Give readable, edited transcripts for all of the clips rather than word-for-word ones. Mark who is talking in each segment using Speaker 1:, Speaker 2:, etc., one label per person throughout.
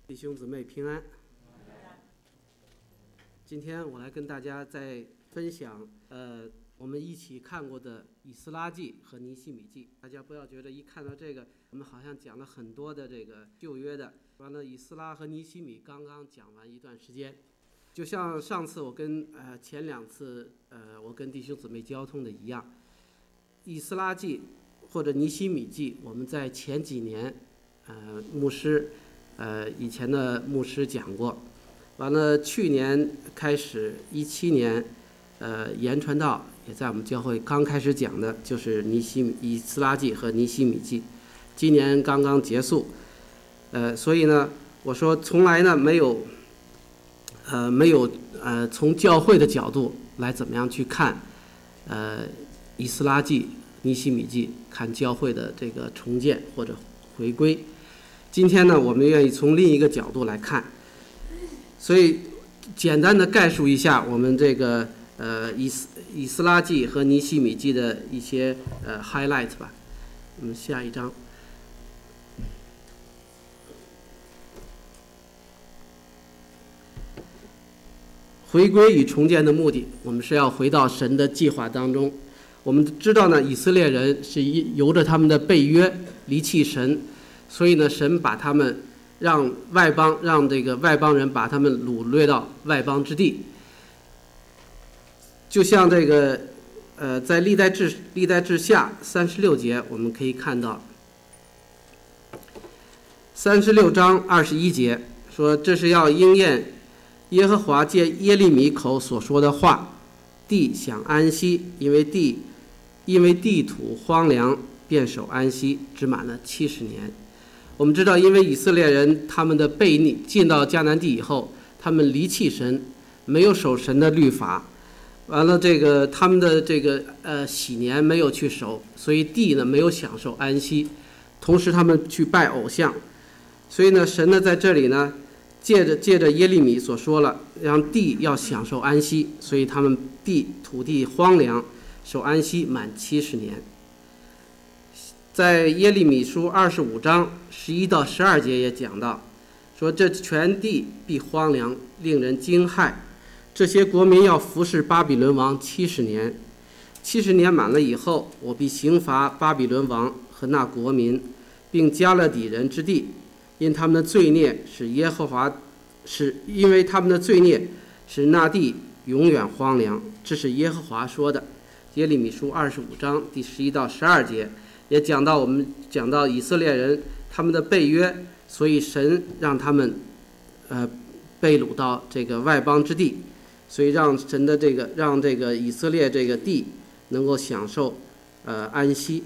Speaker 1: 弟兄姊妹平安。今天我来跟大家再分享我们一起看过的以斯拉记和尼希米记。大家不要觉得一看到这个我们好像讲了很多的这个旧约的，完了以斯拉和尼希米刚刚讲完一段时间，就像上次我跟前两次我跟弟兄姊妹交通的一样，以斯拉记或者尼希米记我们在前几年牧师以前的牧师讲过，完了去年开始17年言传道也在我们教会刚开始讲的就是以斯拉记和尼希米记，今年刚刚结束，所以呢我说从来呢没有从教会的角度来怎么样去看以斯拉记尼希米记，看教会的这个重建或者回归。今天呢我们愿意从另一个角度来看，所以简单的概述一下我们这个以斯拉记和尼希米记的一些highlight 吧。我们下一章。回归与重建的目的，我们是要回到神的计划当中。我们知道呢，以色列人是由着他们的背约离弃神，所以呢，神把他们让这个外邦人把他们掳掠到外邦之地。就像这个在历代志下36节，我们可以看到36章21节说，这是要应验耶和华借耶利米口所说的话，地想安息，因为地土荒凉，便守安息，只满了70年。我们知道，因为以色列人他们的悖逆，进到迦南地以后，他们离弃神，没有守神的律法，完了这个他们的这个禧年没有去守，所以地呢没有享受安息，同时他们去拜偶像，所以呢神呢在这里呢借着耶利米所说了，让地要享受安息，所以他们土地荒凉，守安息满70年。在耶利米书25章11到12节也讲到，说这全地必荒凉，令人惊骇。这些国民要服侍巴比伦王70年，70年满了以后，我必刑罚巴比伦王和那国民，并加勒底人之地，因他们的罪孽因为他们的罪孽使那地永远荒凉。这是耶和华说的。耶利米书25章第11到12节也讲到，我们讲到以色列人他们的背约，所以神让他们被掳到这个外邦之地，所以让这个以色列这个地能够享受安息。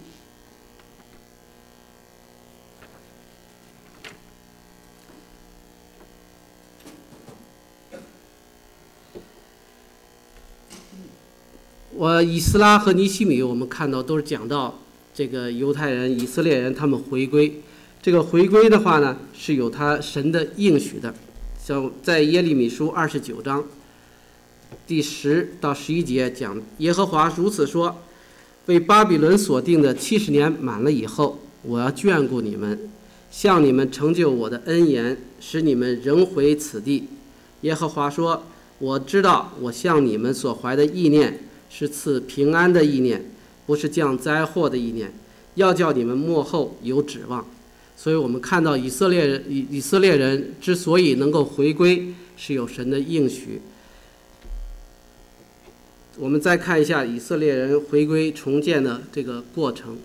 Speaker 1: 以斯拉和尼希米我们看到都是讲到这个犹太人以色列人他们回归，这个回归的话呢是有他神的应许的，像在耶利米书29章第10到11节讲，耶和华如此说，为巴比伦所定的70年满了以后，我要眷顾你们，向你们成就我的恩言，使你们仍回此地。耶和华说，我知道我向你们所怀的意念是赐平安的意念，不是降灾祸的意念，要叫你们末后有指望。所以我们看到以色列人之所以能够回归，是有神的应许。我们再看一下以色列人回归重建的这个过程。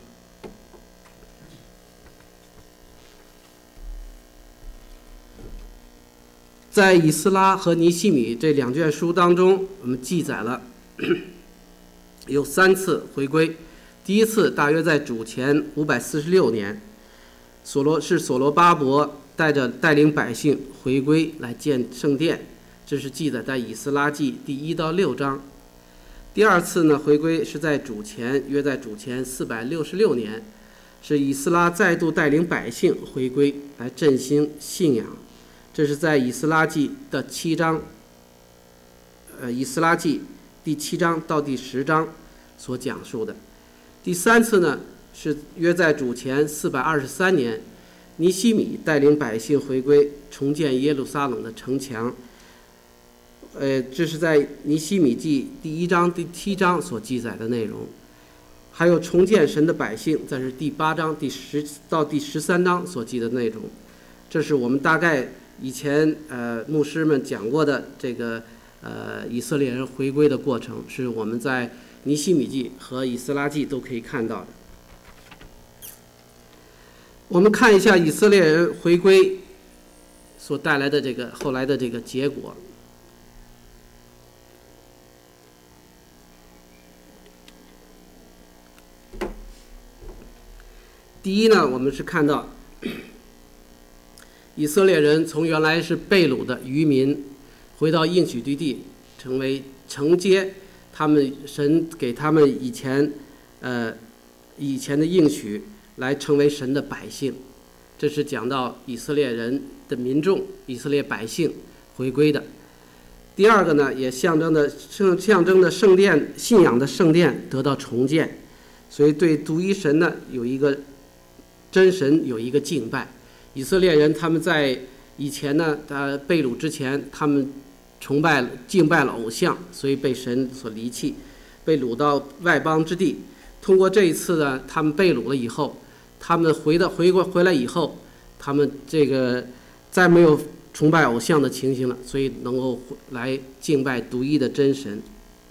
Speaker 1: 在以斯拉和尼希米这2卷书当中，我们记载了有3次回归。第一次大约在主前546年，所罗巴伯带领百姓回归来建圣殿，这是记载在以斯拉记第1到6章。第二次呢回归是约在主前466年，是以斯拉再度带领百姓回归来振兴信仰，这是在以斯拉记的7章，以斯拉记第7章到第10章所讲述的。第3次呢是约在主前423年， 尼希米带领百姓回归，重建耶路撒冷的城墙。这是在尼希米记第1章、第7章所记载的内容。还有重建神的百姓，这是第8章第10到第13章所记的内容。这是我们大概以前牧师们讲过的这个以色列人回归的过程，是我们在尼希米记和以斯拉记都可以看到的。我们看一下以色列人回归所带来的这个后来的这个结果。第一呢，我们是看到以色列人从原来是被掳的渔民，回到应许之地，成为承接他们神给他们以前的应许，来成为神的百姓。这是讲到以色列人的民众，以色列百姓回归的。第二个呢，也象征的圣殿信仰的圣殿得到重建，所以对独一神呢有一个真神有一个敬拜。以色列人他们在以前呢，被掳之前，他们敬拜了偶像，所以被神所离弃，被掳到外邦之地。通过这一次呢，他们被掳了以后，他们回来以后，他们这个再没有崇拜偶像的情形了，所以能够来敬拜独一的真神。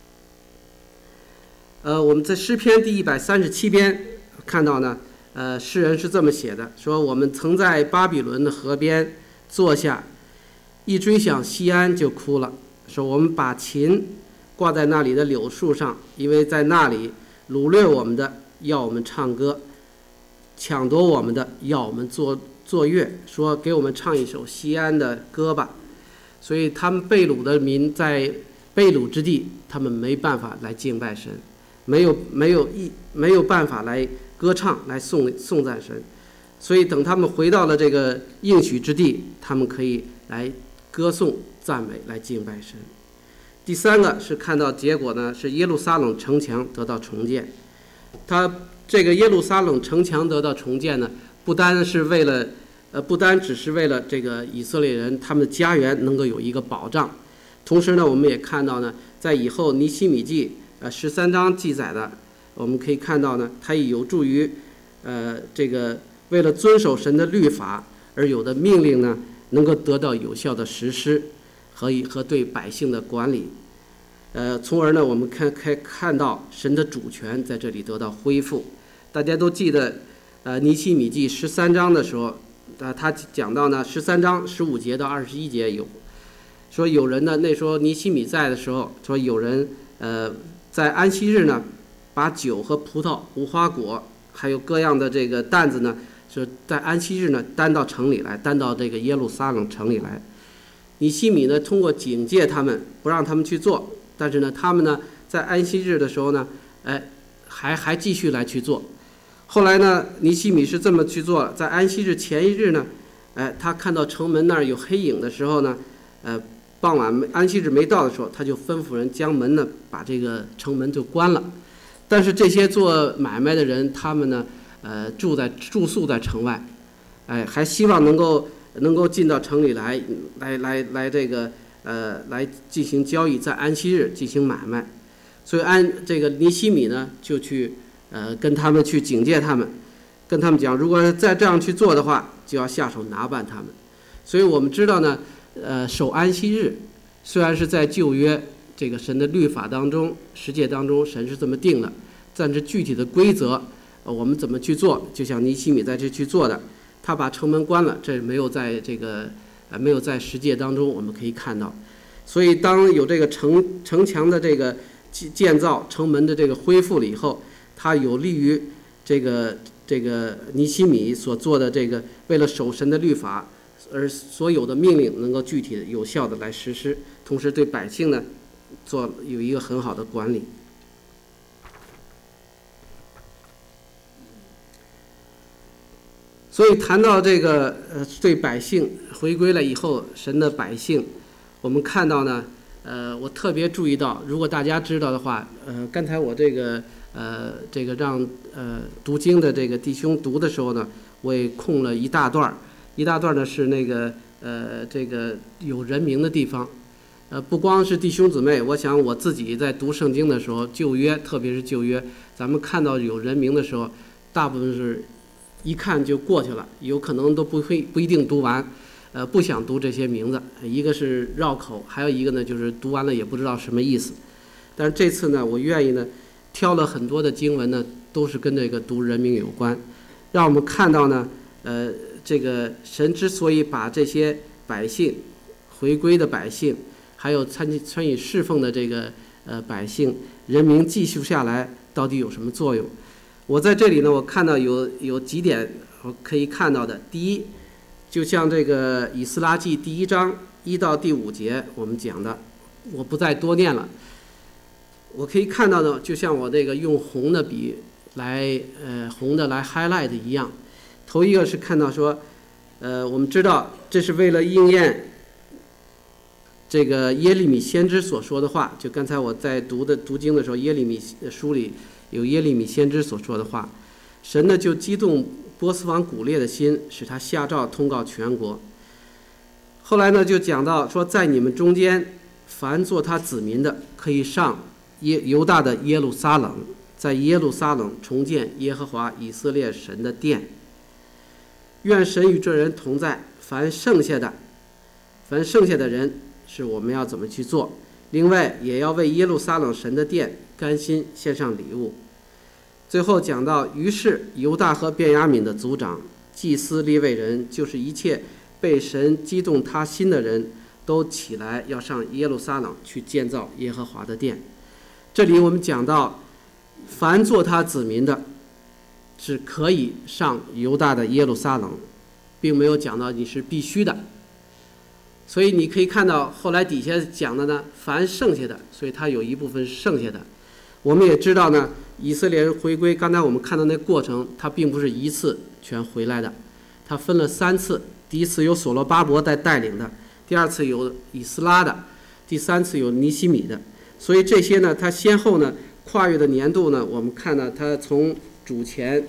Speaker 1: 我们在诗篇第137篇看到呢，诗人是这么写的，说我们曾在巴比伦的河边坐下，一追想西安就哭了。说我们把琴挂在那里的柳树上，因为在那里掳掠我们的要我们唱歌，抢夺我们的要我们作乐，说给我们唱一首西安的歌吧。所以他们被掳的民在被掳之地，他们没办法来敬拜神，没有办法来歌唱来颂赞神，所以等他们回到了这个应许之地，他们可以来歌颂赞美来敬拜神。第三个是看到结果呢，是耶路撒冷城墙得到重建。它这个耶路撒冷城墙得到重建呢，不单只是为了这个以色列人他们的家园能够有一个保障，同时呢，我们也看到呢，在以后尼希米记13章记载的，我们可以看到呢，它也有助于这个为了遵守神的律法而有的命令呢，能够得到有效的实施和对百姓的管理。从而呢，我们看到神的主权在这里得到恢复。大家都记得尼希米记13章的时候，他讲到呢13章15节到21节有说有人呢，那时候尼希米在的时候，说有人在安息日呢，把酒和葡萄、无花果还有各样的这个担子呢，是在安息日呢担到城里来，担到这个耶路撒冷城里来。尼希米呢通过警戒他们，不让他们去做，但是呢他们呢在安息日的时候呢，还继续来去做。后来呢，尼希米是这么去做，在安息日前一日呢，他看到城门那儿有黑影的时候呢，傍晚安息日没到的时候，他就吩咐人将门呢把这个城门就关了。但是这些做买卖的人，他们呢，住宿在城外，还希望能够进到城里来这个来进行交易，在安息日进行买卖。所以这个尼希米呢就去跟他们去警戒他们，跟他们讲，如果再这样去做的话，就要下手拿办他们。所以我们知道呢，守安息日虽然是在旧约这个神的律法当中、十诫当中，神是这么定的，但是具体的规则，我们怎么去做，就像尼希米在这去做的，他把城门关了，这没有在十诫当中我们可以看到。所以当有这个城墙的这个建造、城门的这个恢复了以后，它有利于这个尼希米所做的这个为了守神的律法而所有的命令能够具体的有效的来实施，同时对百姓呢有一个很好的管理。所以谈到这个对百姓回归了以后，神的百姓，我们看到呢，我特别注意到，如果大家知道的话，刚才我这个让读经的这个弟兄读的时候呢，我也空了一大段， 一大段呢是那个这个有人名的地方。不光是弟兄姊妹，我想我自己在读圣经的时候，旧约特别是旧约，咱们看到有人名的时候，大部分是一看就过去了，有可能都不一定读完，不想读这些名字，一个是绕口，还有一个呢就是读完了也不知道什么意思。但是这次呢，我愿意呢挑了很多的经文呢，都是跟这个读人名有关，让我们看到呢，这个神之所以把这些百姓回归的百姓，还有参与侍奉的这个百姓人名记述下来，到底有什么作用？我在这里呢，我看到有几点我可以看到的。第一，就像这个以斯拉记第1章1到第5节我们讲的，我不再多念了。我可以看到的，就像我这个用红的笔来红的来 highlight 一样。头一个是看到说，我们知道这是为了应验这个耶利米先知所说的话，就刚才我在读经的时候，耶利米书里有耶利米先知所说的话。神呢就激动波斯王古列的心，使他下诏通告全国。后来呢就讲到说，在你们中间凡做他子民的，可以上犹大的耶路撒冷，在耶路撒冷重建耶和华以色列神的殿。愿神与这人同在，凡剩下的人是我们要怎么去做。另外也要为耶路撒冷神的殿甘心献上礼物。最后讲到，于是犹大和便雅悯的族长、祭司、利未人，就是一切被神激动他心的人，都起来要上耶路撒冷去建造耶和华的殿。这里我们讲到，凡做他子民的是可以上犹大的耶路撒冷，并没有讲到你是必须的。所以你可以看到后来底下讲的呢，凡剩下的，所以它有一部分是剩下的。我们也知道呢，以色列人回归，刚才我们看到那过程，它并不是一次全回来的，它分了3次。第一次有所罗巴伯带领的，第2次有以斯拉的，第3次有尼希米的。所以这些呢，它先后呢跨越的年度呢，我们看到它从主前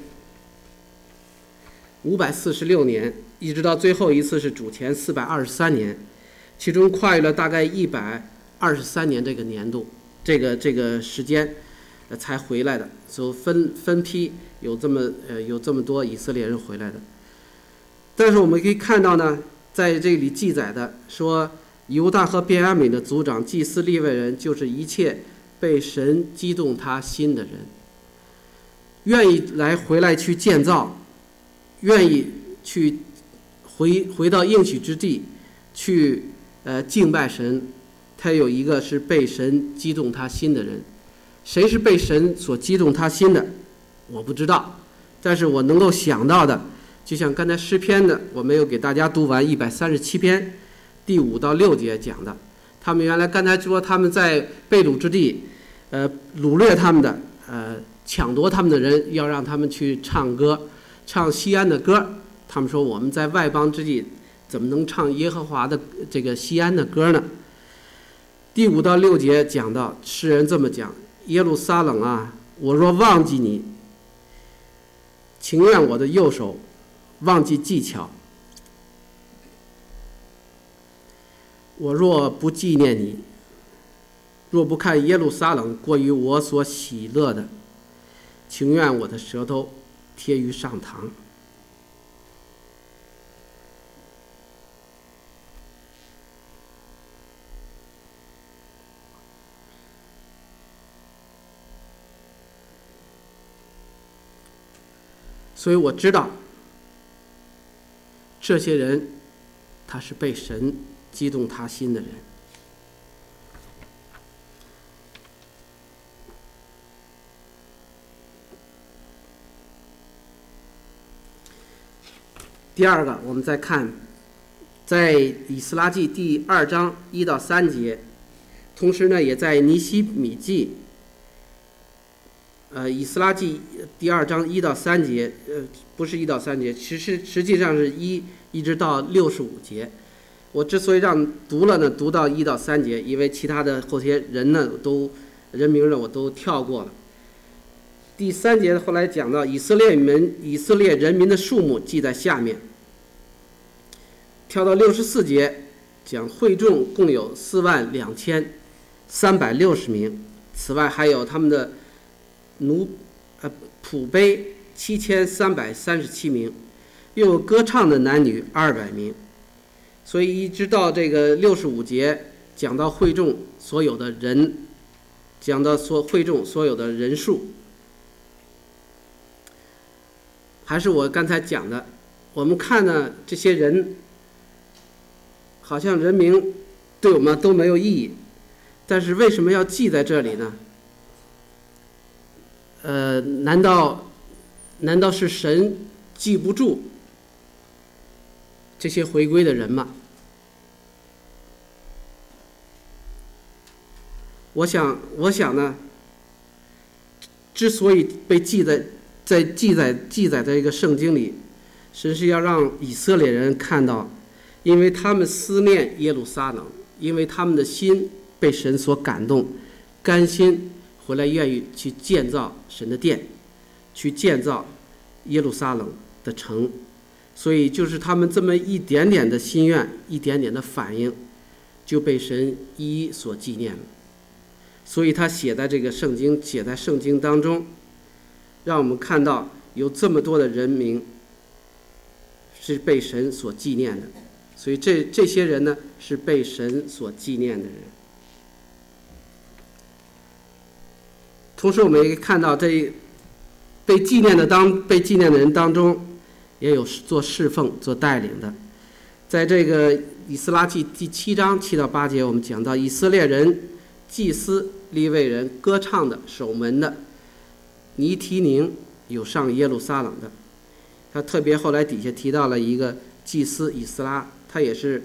Speaker 1: 546年，一直到最后一次是主前423年，其中跨越了大概123年这个年度，这个时间才回来的。所以分批有这么多以色列人回来的。但是我们可以看到呢，在这里记载的说，犹大和便雅悯的族长、祭司、利未人，就是一切被神激动他心的人，愿意回来去建造，愿意去回到应许之地去敬拜神。他有一个是被神激动他心的人。谁是被神所激动他心的，我不知道，但是我能够想到的，就像刚才诗篇的，我没有给大家读完137篇第5到6节讲的，他们原来刚才说他们在被掳之地掳掠他们的抢夺他们的人，要让他们去唱歌，唱西安的歌。他们说我们在外邦之地怎么能唱耶和华的这个西安的歌呢？第5到6节讲到，诗人这么讲：耶路撒冷啊，我若忘记你，情愿我的右手忘记技巧，我若不纪念你，若不看耶路撒冷过于我所喜乐的，情愿我的舌头贴于上膛。所以我知道这些人他是被神激动他心的人。第二个，我们再看在以斯拉记第2章1到3节，同时呢也在尼希米记以斯拉记第2章1到3节，不是1到3节，实际上是1一直到65节。我之所以让读了呢，读到1到3节，因为其他的后些人呢人名呢我都跳过了。第3节后来讲到以色列人民的数目记在下面， 跳到64节，讲会众共有42360名，此外还有他们的仆婢7337名，又有歌唱的男女200名。所以一直到这个65节，讲到会众所有的人，讲到会众所有的人数，还是我刚才讲的，我们看呢，这些人好像人名对我们都没有意义，但是为什么要记在这里呢？难道是神记不住这些回归的人吗？我想呢，之所以被记载在这个圣经里，神是要让以色列人看到，因为他们思念耶路撒冷，因为他们的心被神所感动，甘心回来愿意去建造神的殿，去建造耶路撒冷的城。所以就是他们这么一点点的心愿，一点点的反应，就被神一一所纪念了。所以他写在圣经当中，让我们看到有这么多的人名是被神所纪念的。所以这些人呢，是被神所纪念的人。同时我们也看到这被纪念的人当中，也有做侍奉做带领的。在这个以斯拉记第7章7到8节，我们讲到以色列人、祭司、利未人、歌唱的、守门的、尼提宁有上耶路撒冷的。他特别后来底下提到了一个祭司以斯拉，他也是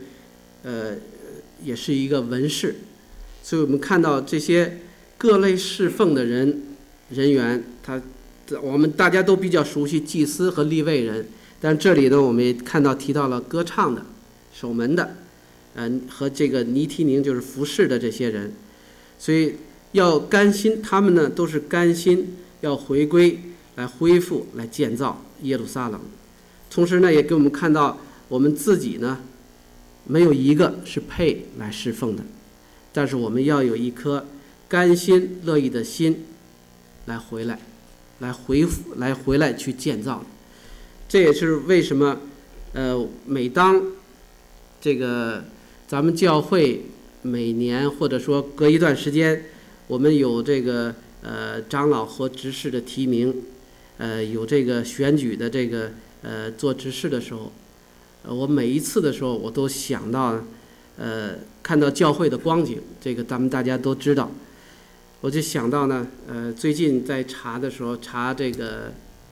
Speaker 1: 一个文士。所以我们看到这些各类侍奉的人员，我们大家都比较熟悉祭司和利未人，但这里呢，我们也看到提到了歌唱的、守门的，和这个尼提宁就是服侍的这些人。所以要甘心，他们呢都是甘心要回归，来恢复，来建造耶路撒冷。同时呢，也给我们看到我们自己呢，没有一个是配来侍奉的，但是我们要有一颗甘心乐意的心，来回来去建造。这也是为什么每当这个咱们教会每年或者说隔一段时间，我们有这个长老和执事的提名，有这个选举的这个做执事的时候，我每一次的时候我都想到看到教会的光景，这个咱们大家都知道。我就想到呢，最近在查的时候，查这个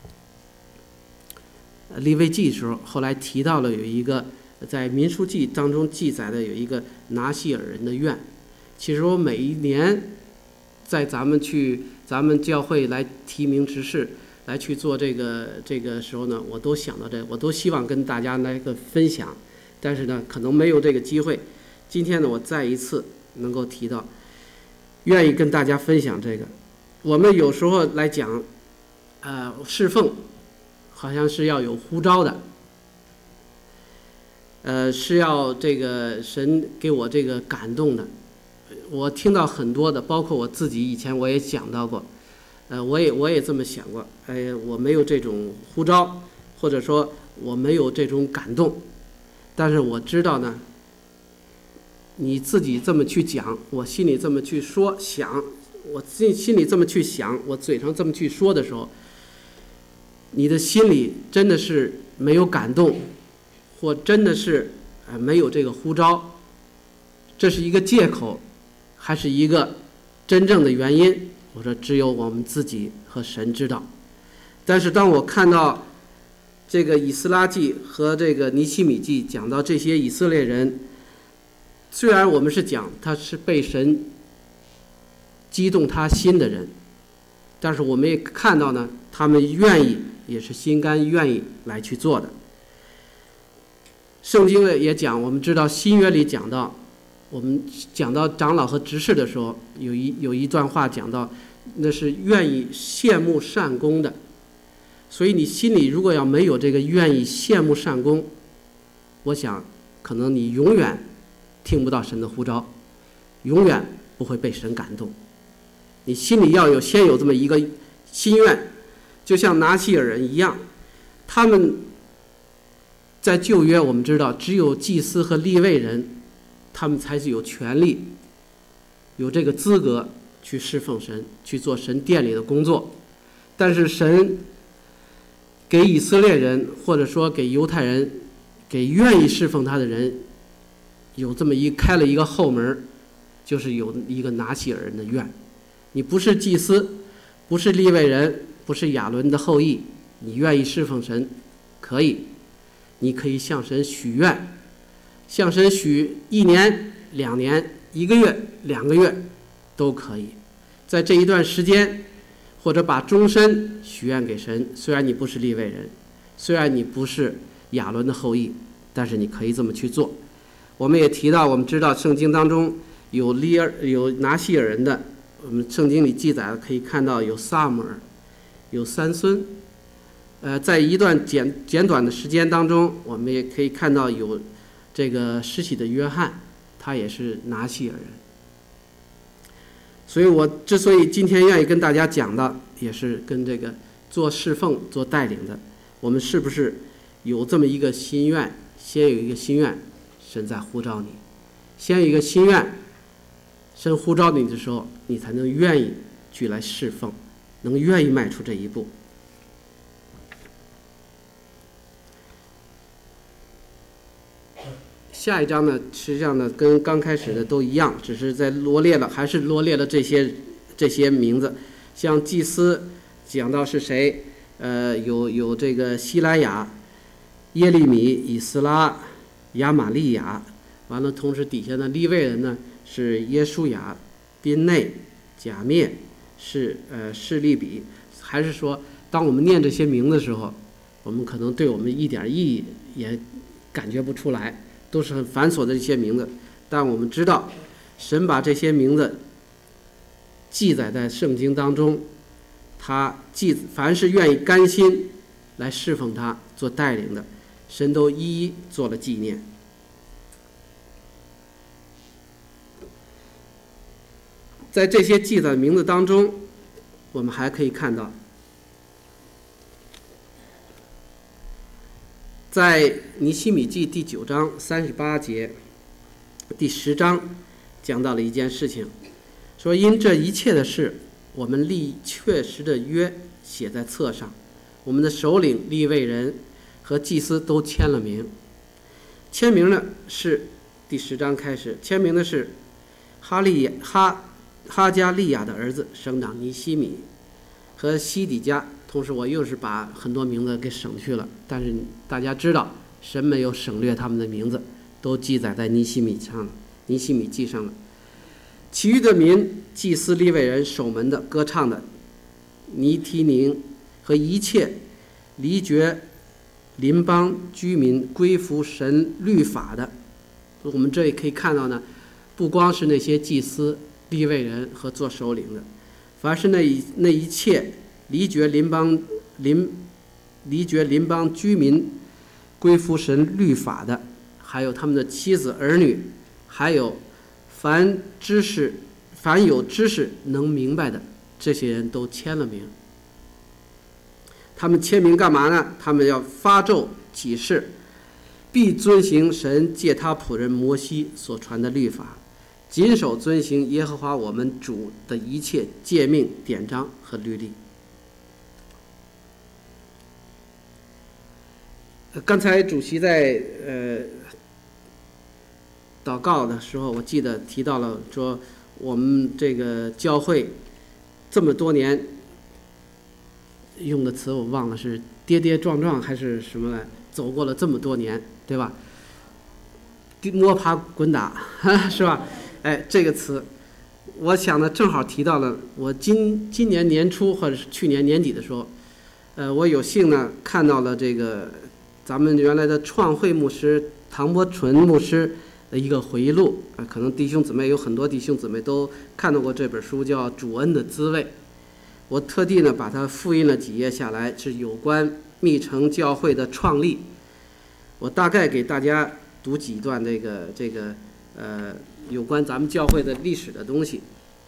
Speaker 1: 利未记的时候，后来提到了有一个在民书记当中记载的有一个拿细尔人的愿。其实我每一年在咱们教会来提名执事，来去做这个时候呢，我都想到我都希望跟大家来个分享，但是呢，可能没有这个机会。今天呢，我再一次能够提到，愿意跟大家分享这个。我们有时候来讲，侍奉好像是要有呼召的，是要这个神给我这个感动的。我听到很多的，包括我自己以前我也讲到过，我也这么想过，我没有这种呼召，或者说我没有这种感动，但是我知道呢，你自己这么去讲，我心里这么去说想，我心里这么去想，我嘴上这么去说的时候，你的心里真的是没有感动，或真的是没有这个呼召，这是一个借口，还是一个真正的原因？我说只有我们自己和神知道。但是当我看到这个以斯拉记和这个尼希米记讲到这些以色列人，虽然我们是讲他是被神激动他心的人，但是我们也看到呢，他们愿意，也是心甘愿意来去做的。圣经也讲，我们知道新约里讲到，我们讲到长老和执事的时候，有一段话讲到，那是愿意羡慕善功的。所以你心里如果要没有这个愿意羡慕善功，我想可能你永远听不到神的呼召，永远不会被神感动。你心里先有这么一个心愿，就像拿西尔人一样，他们在旧约我们知道只有祭司和利未人，他们才是有权利有这个资格去侍奉神，去做神殿里的工作。但是神给以色列人，或者说给犹太人，给愿意侍奉他的人，有这么开了一个后门，就是有一个拿西尔人的愿。你不是祭司，不是利未人，不是亚伦的后裔，你愿意侍奉神，可以，你可以向神许愿，向神许1年、2年、1个月、2个月都可以。在这一段时间，或者把终身许愿给神。虽然你不是利未人，虽然你不是亚伦的后裔，但是你可以这么去做。我们也提到，我们知道圣经当中有拿西尔人的，我们圣经里记载可以看到有撒母耳，有三孙。在一段简短的时间当中，我们也可以看到有这个施洗的约翰，他也是拿西尔人。所以我之所以今天愿意跟大家讲的，也是跟这个做侍奉、做带领的，我们是不是有这么一个心愿？先有一个心愿，神在呼召你；先有一个心愿，神呼召你的时候，你才能愿意去来侍奉，能愿意迈出这一步。下一章呢，实际上呢，跟刚开始的都一样，只是还是罗列了这些名字。像祭司讲到是谁，有这个西莱亚、耶利米、以斯拉、亚玛利亚，完了同时底下的利未人呢是耶书亚、宾内、甲灭、示利比。还是说，当我们念这些名字的时候，我们可能对我们一点意义也感觉不出来。都是很繁琐的一些名字，但我们知道神把这些名字记载在圣经当中，凡是愿意甘心来侍奉他做带领的，神都一一做了纪念。在这些记载名字当中，我们还可以看到，在尼希米记第9章38节，第10章讲到了一件事情，说因这一切的事，我们立确实的约写在册上，我们的首领利未人和祭司都签了名。签名的是第10章开始，签名的是哈加利亚的儿子省长尼希米和西底家。同时我又是把很多名字给省去了，但是大家知道神没有省略他们的名字，都记载在尼希米记上了。其余的民，祭司、利未人、守门的、歌唱的、尼提宁和一切离绝邻邦居民归服神律法的，我们这里可以看到呢，不光是那些祭司、利未人和做首领的，凡是那一切离绝邻邦居民归服神律法的，还有他们的妻子儿女，还有凡有知识能明白的，这些人都签了名。他们签名干嘛呢？他们要发咒起誓，必遵行神借他仆人摩西所传的律法，谨守遵行耶和华我们主的一切诫命、典章和律例。刚才主席在祷告的时候，我记得提到了说，我们这个教会这么多年，用的词我忘了是跌跌撞撞还是什么来，走过了这么多年，对吧？摸爬滚打是吧？哎，这个词我想呢正好提到了我今年年初或者是去年年底的时候，我有幸呢看到了这个咱们原来的创会牧师唐伯纯牧师的一个回忆录，可能弟兄姊妹有很多弟兄姊妹都看到过这本书，叫《主恩的滋味》。我特地呢把它复印了几页下来，是有关密城教会的创立。我大概给大家读几段有关咱们教会的历史的东西。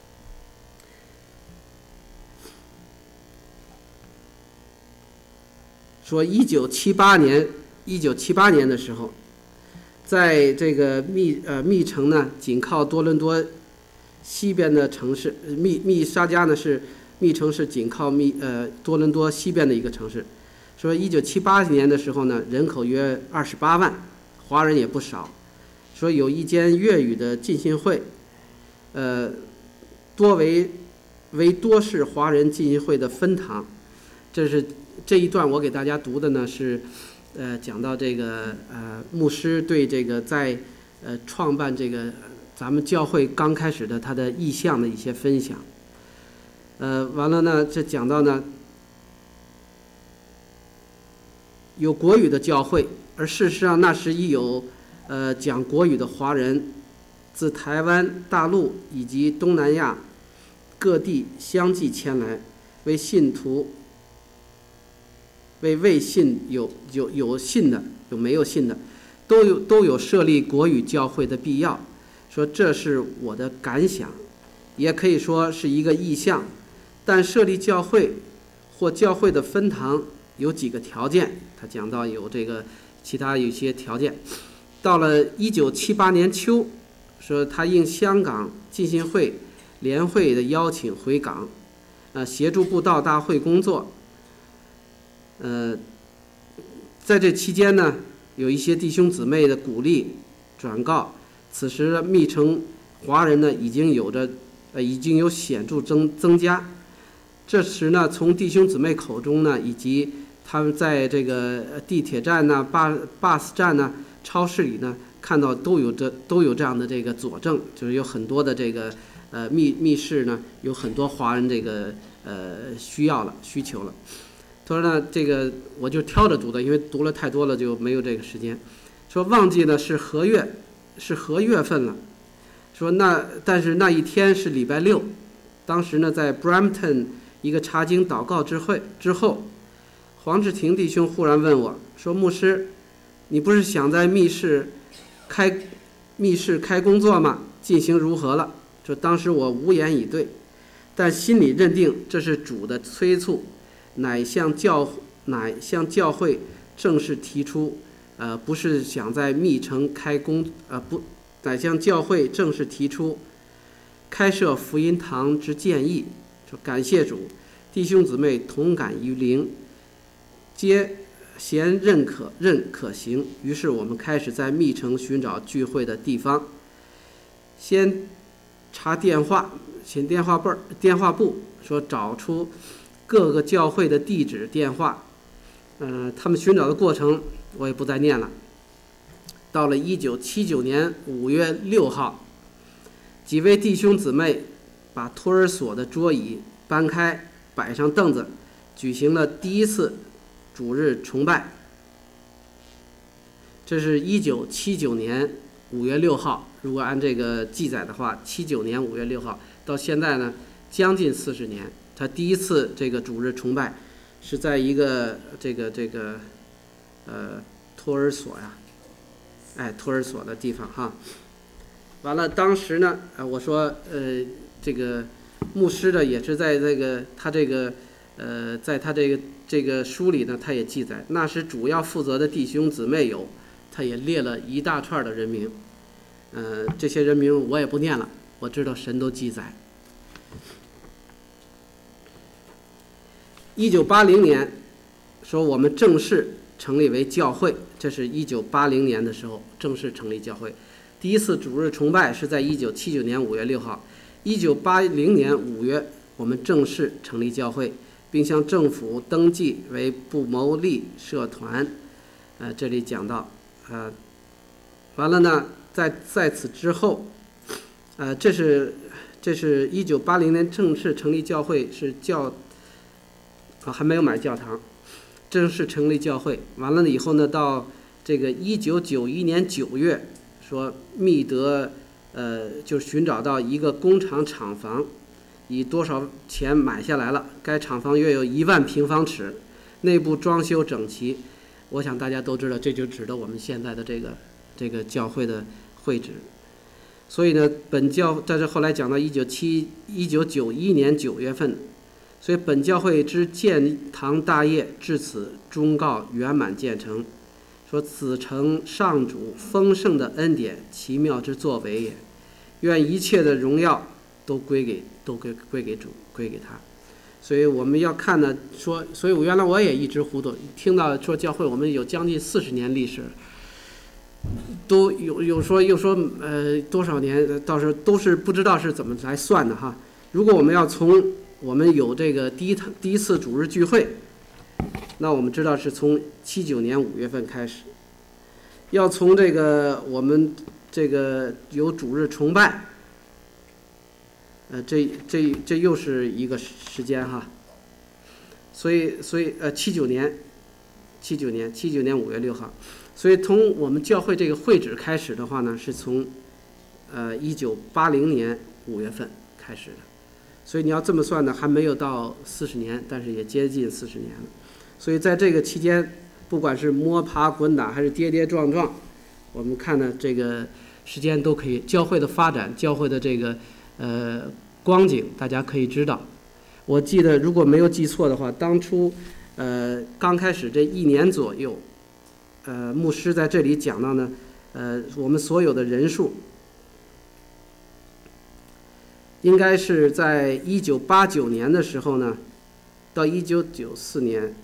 Speaker 1: 说1978年的时候，在这个密城呢，紧靠多伦多西边的城市，密沙加呢是密城是紧靠多伦多西边的一个城市。说1978年的时候呢，人口约28万，华人也不少。说有一间粤语的浸信会，多是华人浸信会的分堂。这一段我给大家读的呢是，讲到这个牧师对这个在创办这个咱们教会刚开始的他的意向的一些分享。完了呢，这讲到呢，有国语的教会，而事实上那时已有讲国语的华人自台湾、大陆以及东南亚各地相继迁来，为信徒，为未信有信的，有没有信的，都有设立国语教会的必要。说这是我的感想，也可以说是一个意向。但设立教会或教会的分堂有几个条件，他讲到有这个其他有些条件。到了1978年秋，说他应香港浸信会联会的邀请回港，协助布道大会工作。在这期间呢，有一些弟兄姊妹的鼓励转告，此时密城华人呢已经有显著增加。这时呢，从弟兄姊妹口中呢，以及他们在这个地铁站呢、bus 站呢、超市里呢，看到都有这样的这个佐证，就是有很多的这个密室呢，有很多华人这个需求了。他说呢，这个我就挑着读的，因为读了太多了就没有这个时间。说忘记呢是何月份了。说但是那一天是礼拜六，当时呢在 Brampton 一个查经祷告之后，黄志廷弟兄忽然问我说：“牧师，你不是想在密室开工作吗？进行如何了？”说当时我无言以对，但心里认定这是主的催促，乃向教会正式提出，不是想在密城乃向教会正式提出开设福音堂之建议。说感谢主，弟兄姊妹同感于灵，皆嫌认可行。于是我们开始在密城寻找聚会的地方，先查电话簿，说找出各个教会的地址电话。他们寻找的过程我也不再念了。到了1979年5月6号，几位弟兄姊妹把托儿所的桌椅搬开，摆上凳子，举行了第一次主日崇拜。这是1979年5月6号，如果按这个记载的话，79年5月6号到现在呢，将近40年。他第一次这个主日崇拜是在一个托儿所呀，托儿所的地方哈。完了，当时呢，我说这个牧师呢也是在在他这个书里呢，他也记载，那时主要负责的弟兄姊妹有，他也列了一大串的人名。这些人名我也不念了，我知道神都记载。1980年说我们正式成立为教会，这是1980年的时候正式成立教会。第一次主日崇拜是在1979年5月6号。1980年5月我们正式成立教会，并向政府登记为不牟利社团。这里讲到完了呢，在此之后，这是1980年正式成立教会，是还没有买教堂，正式成立教会。完了以后呢，到这个1991年9月，说密德就寻找到一个工厂厂房，以多少钱买下来了。该厂房约有1万平方尺，内部装修整齐。我想大家都知道，这就指的我们现在的这个这个教会的会址。所以呢，这是后来讲到1991年9月份，所以本教会之建堂大业至此终告圆满建成。说此诚上主丰盛的恩典，奇妙之作为也。愿一切的荣耀都归给主，归给他。所以我们要看呢，所以原来我也一直糊涂，听到说教会我们有将近40年历史，都有说又说多少年，到时候都是不知道是怎么来算的哈。如果我们要从我们有这个第一次主日聚会，那我们知道是从79年5月份开始，要从这个我们这个有主日崇拜，这又是一个时间哈。所以79年5月6号，所以从我们教会这个会址开始的话呢，是从1980年5月份开始的。所以你要这么算呢，还没有到40年，但是也接近40年了。所以在这个期间，不管是摸爬滚打还是跌跌撞撞，我们看呢这个时间都可以，教会的发展，教会的这个光景，大家可以知道。我记得如果没有记错的话，当初刚开始这1年左右，牧师在这里讲到呢，我们所有的人数应该是在1989年的时候呢，到1994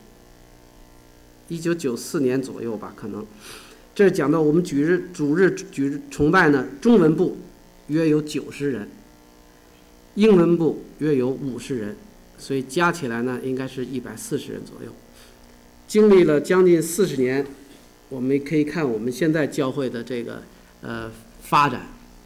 Speaker 1: 年左右吧，可能。这是讲到我们主日崇拜呢，中文部约有90人，英文部约有50人，所以加起来呢，应该是140人左右。经历了将近40年，我们可以看我们现在教会的这个发展。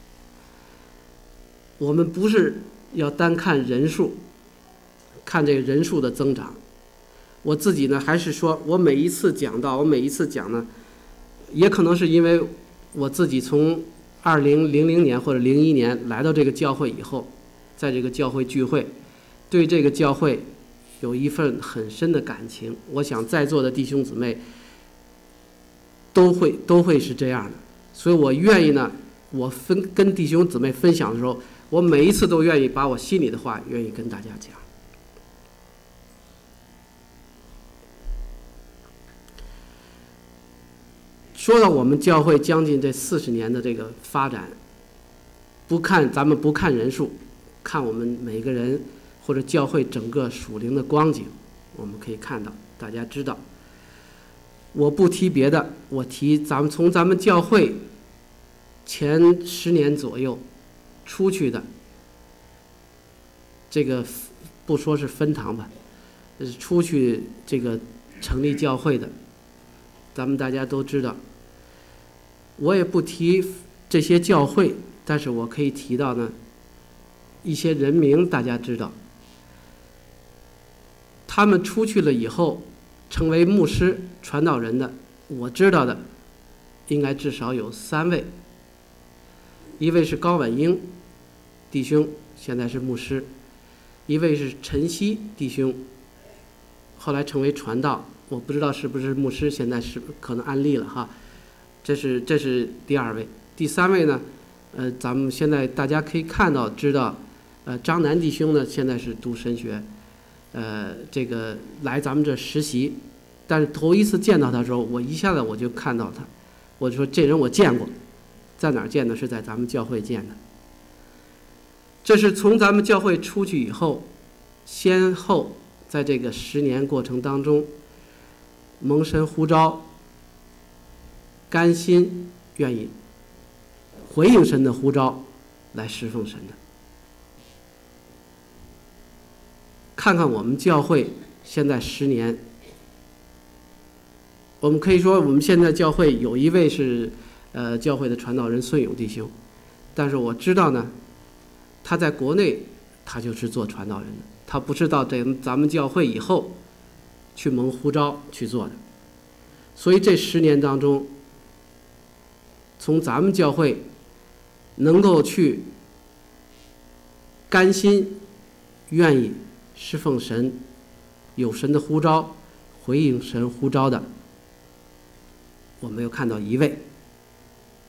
Speaker 1: 我们不是要单看人数，看这个人数的增长。我自己呢，还是说我每一次讲呢，也可能是因为我自己从2000年或者01年来到这个教会以后，在这个教会聚会，对这个教会有一份很深的感情。我想在座的弟兄姊妹都会是这样的，所以我愿意呢，我跟弟兄姊妹分享的时候，我每一次都愿意把我心里的话愿意跟大家讲。说到我们教会将近这40年的这个发展，咱们不看人数，看我们每个人或者教会整个属灵的光景，我们可以看到，大家知道。我不提别的，我提从咱们教会前10年左右出去的，这个不说是分堂吧，出去这个成立教会的，咱们大家都知道。我也不提这些教会，但是我可以提到呢一些人名，大家知道。他们出去了以后成为牧师传道人的，我知道的应该至少有3位。一位是高婉英弟兄，现在是牧师；一位是陈曦弟兄，后来成为传道，我不知道是不是牧师，现在是可能安利了哈。这是第2位。第3位呢，咱们现在大家可以看到知道，张楠弟兄呢现在是读神学，这个来咱们这实习，但是头一次见到他的时候，我一下子我就看到他，我就说这人我见过，在哪儿见的？是在咱们教会见的。这是从咱们教会出去以后，先后在这个10年过程当中，蒙神呼召，甘心愿意回应神的呼召来侍奉神的。看看我们教会现在10年，我们可以说我们现在教会有一位是教会的传道人孙勇弟兄，但是我知道呢，他在国内他就是做传道人的，他不是到咱们教会以后去蒙呼召去做的。所以这10年当中，从咱们教会能够去甘心愿意侍奉神，有神的呼召，回应神呼召的，我没有看到一位。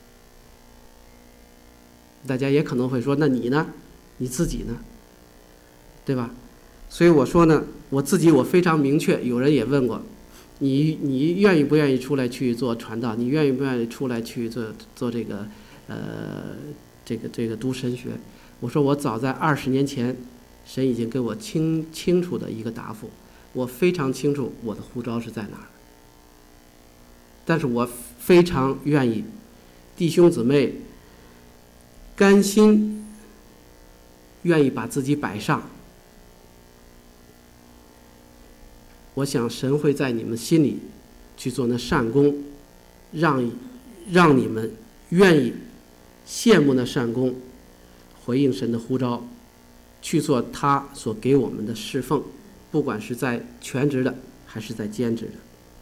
Speaker 1: 大家也可能会说，那你呢？你自己呢？对吧？所以我说呢，我自己我非常明确。有人也问过，你愿意不愿意出来去做传道？你愿意不愿意出来去做这个这个读神学？我说我早在20年前，神已经给我清楚的一个答复，我非常清楚我的呼召是在哪儿。但是我非常愿意弟兄姊妹甘心愿意把自己摆上，我想神会在你们心里去做那善功，让你们愿意羡慕那善功，回应神的呼召，去做他所给我们的侍奉，不管是在全职的还是在兼职的。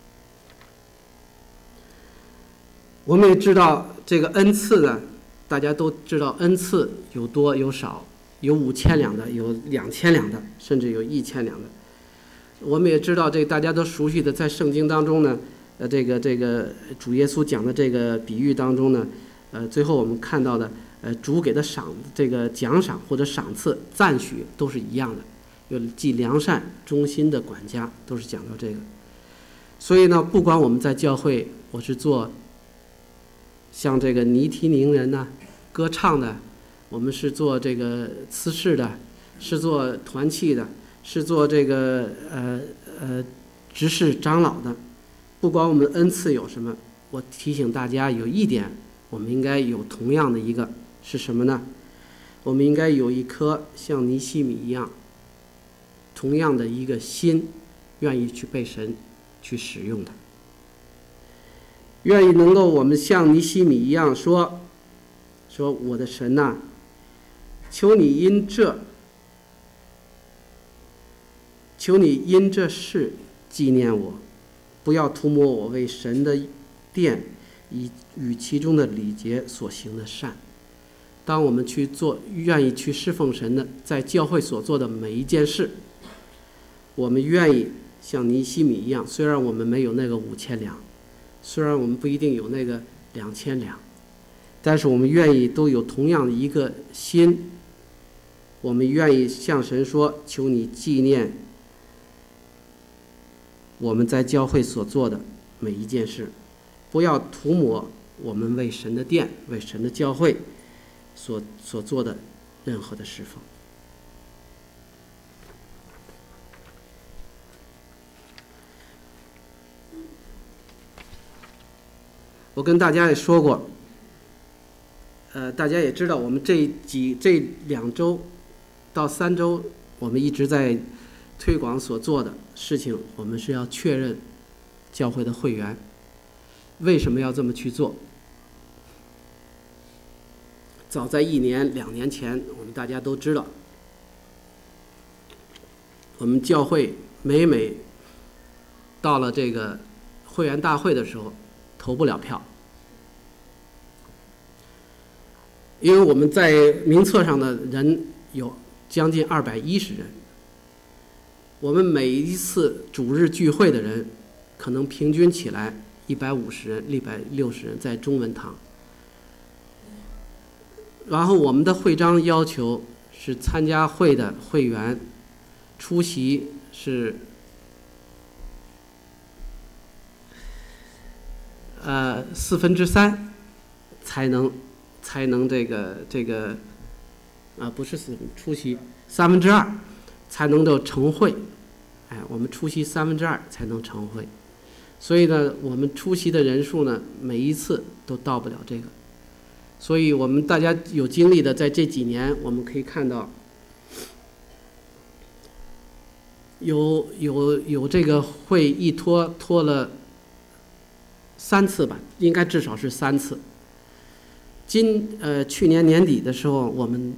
Speaker 1: 我们也知道这个恩赐呢，大家都知道恩赐有多有少，有5000两的，有2000两的，甚至有1000两的。我们也知道这大家都熟悉的，在圣经当中呢，这个主耶稣讲的这个比喻当中呢，最后我们看到的，主给的这个奖赏或者赏赐赞许都是一样的，有既良善忠心的管家，都是讲到这个。所以呢，不管我们在教会，我是做像这个尼提宁人呢，歌唱的，我们是做这个司事的，是做团契的，是做这个执事长老的，不管我们的恩赐有什么，我提醒大家有一点，我们应该有同样的一个是什么呢？我们应该有一颗像尼西米一样，同样的一个心，愿意去被神去使用的。愿意能够我们像尼西米一样说我的神呐，求你因这事纪念我，不要涂抹我为神的殿与其中的礼节所行的善。当我们去做，愿意去侍奉神的，在教会所做的每一件事，我们愿意像尼西米一样，虽然我们没有那个5000两，虽然我们不一定有那个2000两，但是我们愿意都有同样的一个心，我们愿意向神说，求你纪念我们在教会所做的每一件事，不要涂抹我们为神的殿、为神的教会所做的任何的侍奉。我跟大家也说过，大家也知道，我们这2周到3周，我们一直在推广所做的事情，我们是要确认教会的会员。为什么要这么去做？早在1年、2年前，我们大家都知道，我们教会每到了这个会员大会的时候，投不了票，因为我们在名册上的人有将近210人，我们每一次主日聚会的人可能平均起来150人、160人在中文堂，然后我们的会章要求是参加会的会员出席是3/4才能这个不是出席2/3才能够成会，我们出席2/3才能成会，所以呢，我们出席的人数呢，每一次都到不了这个，所以我们大家有经历的，在这几年我们可以看到，有这个会一拖了3次吧，应该至少是3次。去年年底的时候，我们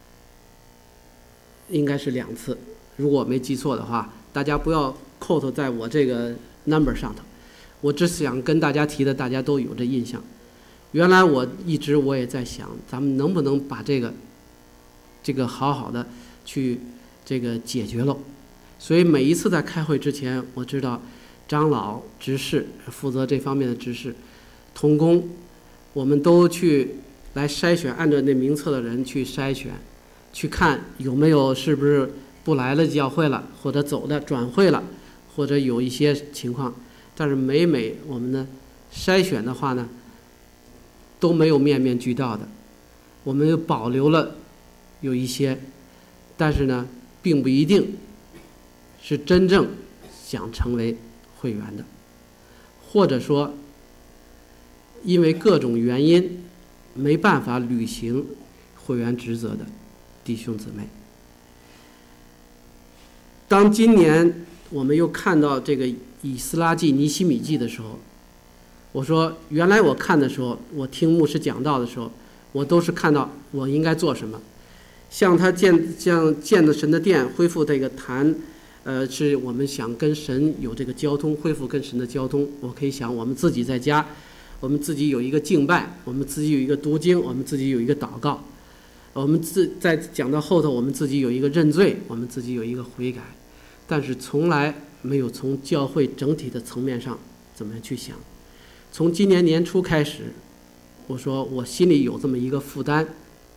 Speaker 1: 应该是2次，如果我没记错的话，大家不要quote在我这个 number 上头，我只想跟大家提的，大家都有这印象。原来我也在想，咱们能不能把这个好好的去这个解决了。所以每一次在开会之前，我知道长老、执事负责这方面的执事、同工，我们都去来筛选，按照那名册的人去筛选，去看有没有是不是不来了教会了，或者走的转会了，或者有一些情况。但是每我们呢筛选的话呢，都没有面面俱到的，我们又保留了有一些，但是呢并不一定是真正想成为会员的，或者说因为各种原因没办法履行会员职责的弟兄姊妹。当今年我们又看到这个以斯拉记、尼希米记的时候，我说原来我看的时候，我听牧师讲道的时候，我都是看到我应该做什么，像建的神的殿，恢复这个坛，是我们想跟神有这个交通，恢复跟神的交通。我可以想我们自己在家，我们自己有一个敬拜，我们自己有一个读经，我们自己有一个祷告，我们在讲到后头，我们自己有一个认罪，我们自己有一个悔改，但是从来没有从教会整体的层面上怎么样去想。从今年年初开始，我说我心里有这么一个负担。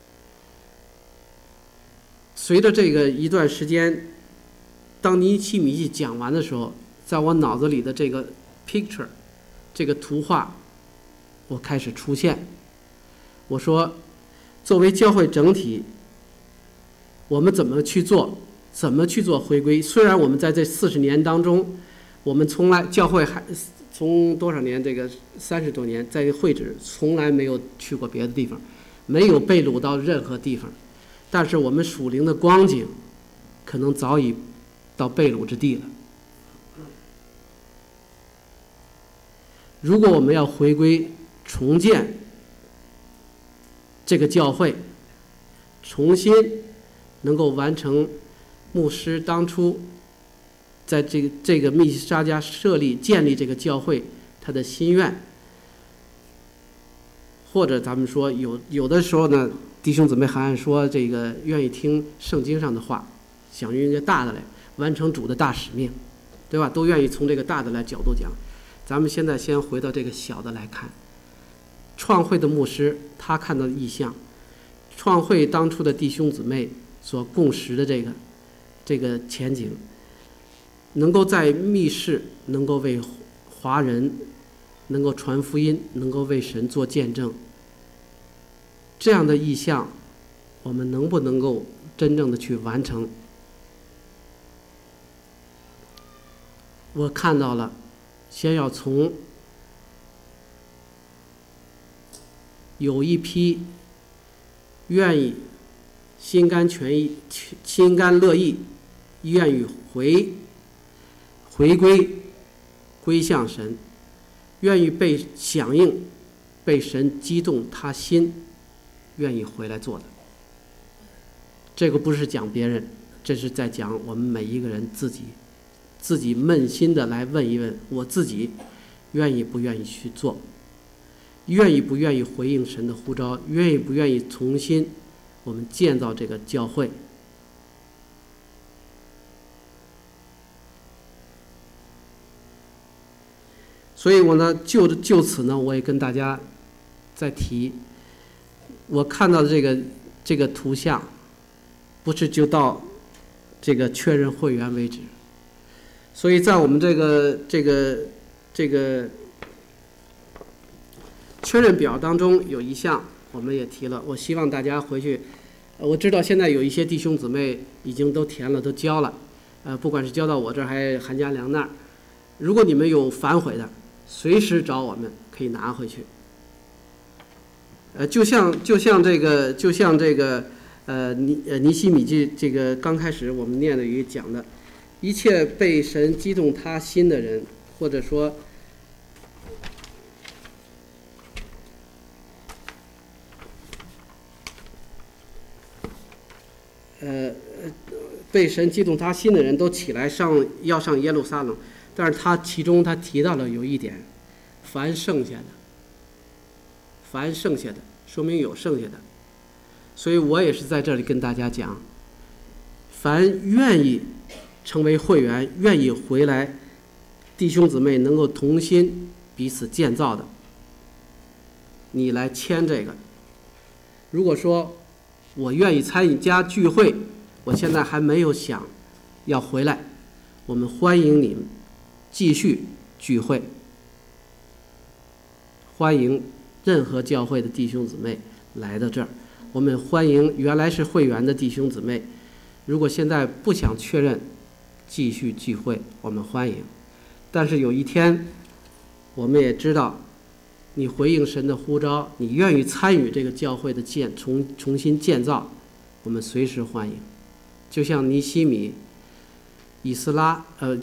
Speaker 1: 随着这个一段时间，当尼希米记讲完的时候，在我脑子里的这个 picture， 这个图画，我开始出现。我说，作为教会整体，我们怎么去做回归？虽然我们在这40年当中，我们从来教会还从多少年，这个30多年，在会址从来没有去过别的地方，没有被掳到任何地方，但是我们属灵的光景可能早已到被掳之地了。如果我们要回归重建这个教会，重新能够完成牧师当初在这个密西沙加建立这个教会他的心愿，或者咱们说有的时候呢，弟兄姊妹还说这个愿意听圣经上的话，想用一个大的来完成主的大使命，对吧？都愿意从这个大的来角度讲。咱们现在先回到这个小的来看，创会的牧师他看到的异象，创会当初的弟兄姊妹所共识的这个前景，能够在密室能够为华人能够传福音，能够为神做见证，这样的意向我们能不能够真正的去完成？我看到了，先要从有一批愿意心甘乐意愿意回归向神，愿意被响应，被神激动他心，愿意回来做的。这个不是讲别人，这是在讲我们每一个人自己扪心的来问一问，我自己愿意不愿意去做，愿意不愿意回应神的呼召，愿意不愿意重新我们建造这个教会。所以我呢就此呢，我也跟大家再提，我看到的这个图像，不是就到这个确认会员为止。所以在我们这个确认表当中有一项我们也提了，我希望大家回去，我知道现在有一些弟兄姊妹已经都填了，都交了，不管是交到我这儿还是韩家良那儿，如果你们有反悔的，随时找我们，可以拿回去。就像这个尼希米记这个刚开始我们念的语讲的，一切被神激动他心的人，或者说被神激动他心的人都起来要上耶路撒冷。但是其中他提到了有一点，凡剩下的，说明有剩下的。所以我也是在这里跟大家讲，凡愿意成为会员，愿意回来，弟兄姊妹能够同心彼此建造的，你来签这个， 如果说我愿意参加聚会，我现在还没有想要回来，我们欢迎你们继续聚会，欢迎任何教会的弟兄姊妹来到这儿，我们欢迎原来是会员的弟兄姊妹，如果现在不想确认继续聚会，我们欢迎。但是有一天我们也知道你回应神的呼召，你愿意参与这个教会的重新建造，我们随时欢迎。就像尼希米、以斯拉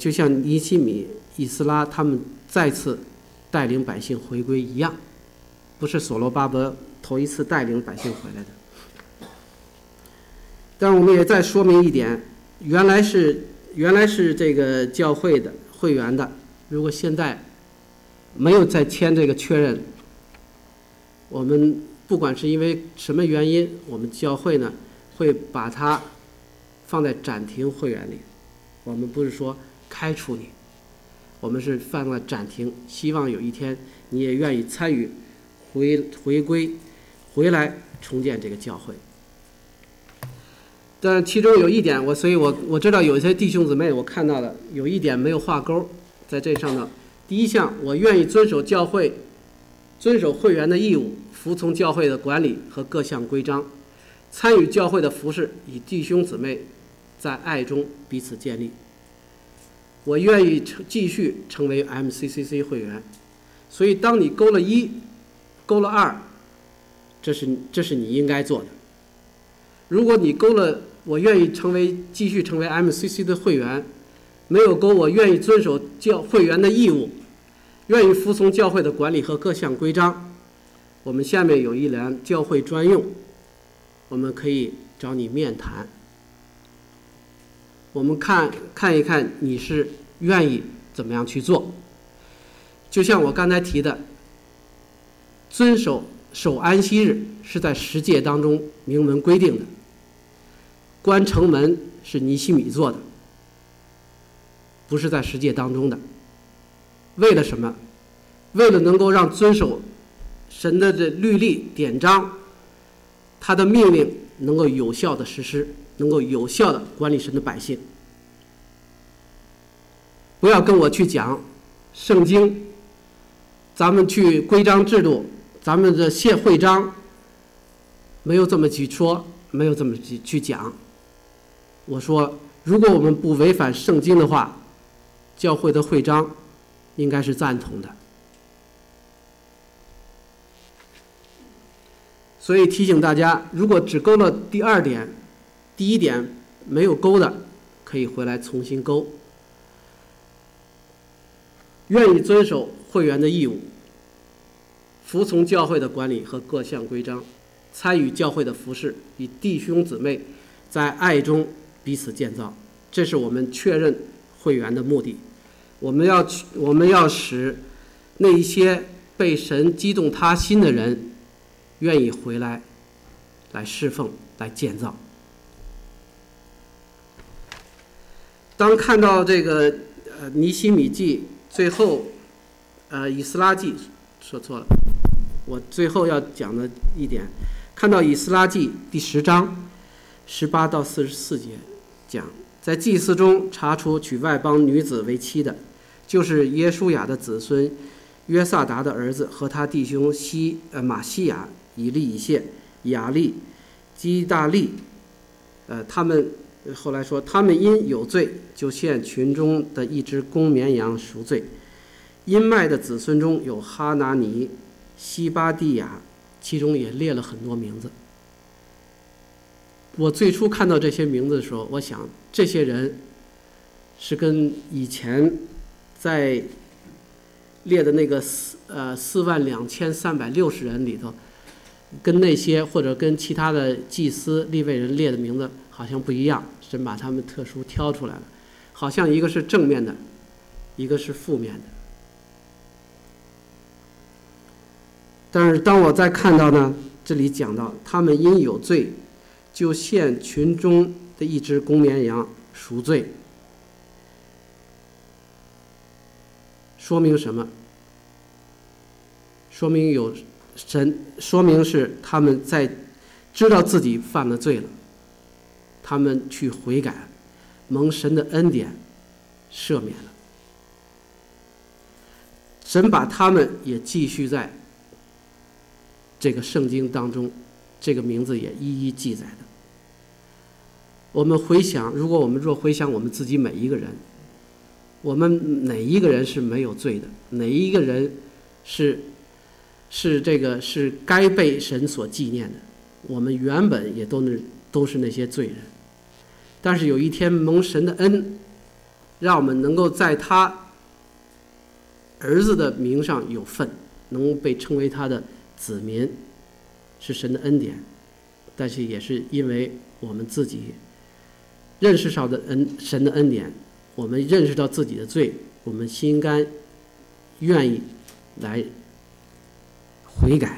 Speaker 1: 他们再次带领百姓回归一样，不是所罗巴伯头一次带领百姓回来的。但我们也再说明一点，原来是这个教会的会员的，如果现在没有再签这个确认，我们不管是因为什么原因，我们教会呢会把它放在暂停会员里。我们不是说开除你，我们是放在暂停，希望有一天你也愿意参与回归回来重建这个教会。但其中有一点，所以我知道有一些弟兄姊妹，我看到了有一点没有画勾在这上头。第一项，我愿意遵守会员的义务，服从教会的管理和各项规章，参与教会的服事，与弟兄姊妹在爱中彼此建立。我愿意继续成为 MCCC 会员。所以当你勾了1，勾了2，这是你应该做的。如果你勾了我愿意继续成为 MCC 的会员，没有勾我愿意遵守会员的义务，愿意服从教会的管理和各项规章，我们下面有一栏教会专用，我们可以找你面谈，我们看一看你是愿意怎么样去做。就像我刚才提的，守安息日是在十诫当中明文规定的，关城门是尼希米做的，不是在十诫当中的。为了什么？为了能够让遵守神的律例典章，他的命令能够有效的实施，能够有效的管理神的百姓。不要跟我去讲圣经，咱们去规章制度，咱们的谢会章没有这么去说，没有这么去讲。我说，如果我们不违反圣经的话，教会的会章应该是赞同的。所以提醒大家，如果只勾了第2点，第1点没有勾的，可以回来重新勾。愿意遵守会员的义务，服从教会的管理和各项规章，参与教会的服事，与弟兄姊妹在爱中彼此建造，这是我们确认会员的目的。我们要使那一些被神激动他心的人愿意回来侍奉，来建造。当看到这个尼希米记最后以斯拉记说错了，我最后要讲的一点，看到以斯拉记第10章18到44节讲，在祭司中查出娶外邦女子为妻的，就是耶书亚的子孙约萨达的儿子和他弟兄马西亚、以利以谢、雅利、基大利，他们后来说，他们因有罪，就献群中的一只公绵羊赎罪。因麦的子孙中有哈拿尼、西巴蒂亚，其中也列了很多名字。我最初看到这些名字的时候，我想这些人是跟以前在列的那个42360人里头，跟那些或者跟其他的祭司利未人列的名字好像不一样，神把他们特殊挑出来了，好像一个是正面的，一个是负面的。但是当我再看到呢，这里讲到他们因有罪，就献群中的一只公绵羊赎罪，说明什么？说明有神，说明是他们在知道自己犯了罪了，他们去悔改，蒙神的恩典赦免了。神把他们也继续在这个圣经当中，这个名字也一一记载的。我们回想，如果我们若回想我们自己每一个人，我们哪一个人是没有罪的？哪一个人是该被神所纪念的？我们原本也都是那些罪人，但是有一天蒙神的恩，让我们能够在他儿子的名上有份，能被称为他的子民，是神的恩典。但是也是因为我们自己认识到的神的恩典，我们认识到自己的罪，我们心甘愿意来悔改。